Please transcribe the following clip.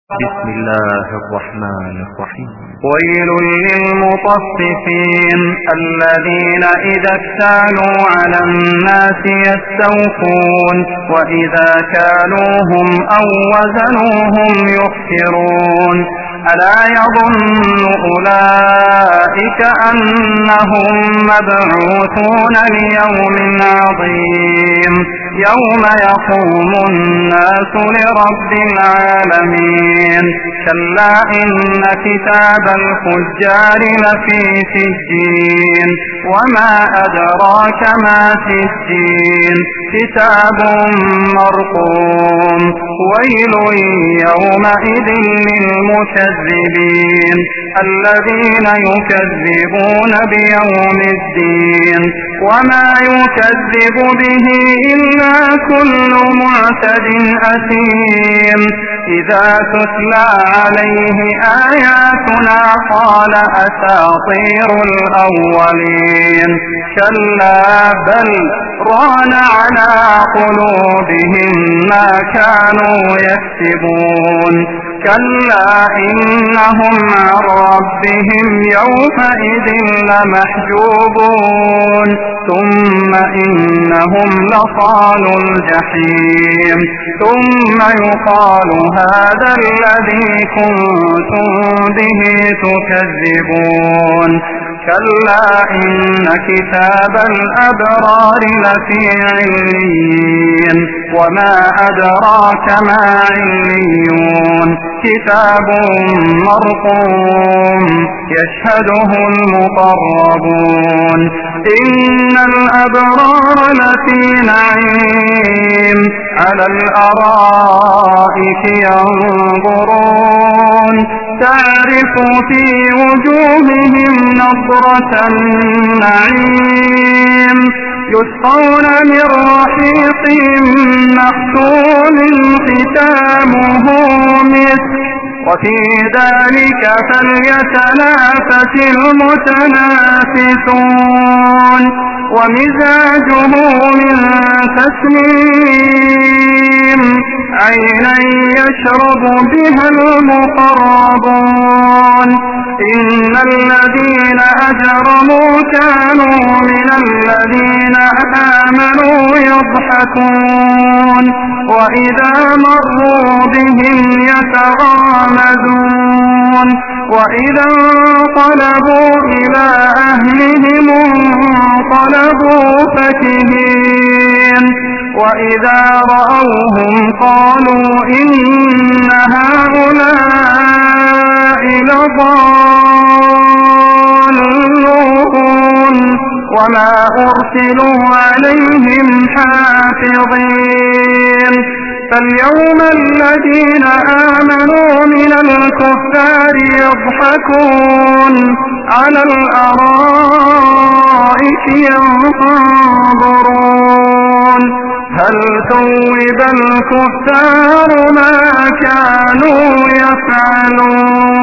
بسم الله الرحمن الرحيم. ويل للمطففين الذين إذا اكتالوا على الناس يستوفون وإذا كالوهم أو وزنوهم يخسرون ألا يظن أولئك أنهم مبعوثون ليوم عظيم يوم يقوم الناس لرب العالمين كلا إن كتاب الفجار لفي سجين وما أدراك ما سجين كتاب مرقوم ويل يومئذ للمكذبين الذين يكذبون بيوم الدين وما يكذب به إلا كل معتد أثيم إذا تتلى عليه آياتنا قال أساطير الأولين كلا بل ران على قلوبهم ما كانوا يكسبون كلا إنهم عن ربهم يومئذ لمحجوبون ثم إنهم لصالوا الجحيم ثم يقال هذا الذي كنتم به تكذبون كلا إن كتاب الأبرار لفي عليين وما أدراك ما عليون كتاب مرقوم يشهده المقربون إن الأبرار لفي نعيم على الأرائك ينظرون تعرف في وجوههم نضرة النعيم يسقون من رحيق مختوم ختامه مسك وفي ذلك فليتنافس المتنافسون ومزاجه من تسنيم عينا يشرب بها المقربون إن الذين أجرموا كانوا من الذين آمنوا يضحكون وإذا مروا بهم يتغامزون وإذا انقلبوا إلى أهلهم انقلبوا فكهين وإذا رأوهم قالوا إن هؤلاء لضالون وما أرسلوا عليهم حافظين فاليوم الذين آمنوا من الكفار يضحكون على الأرائك ينظرون هل ثوب الكفار ما كانوا يفعلون.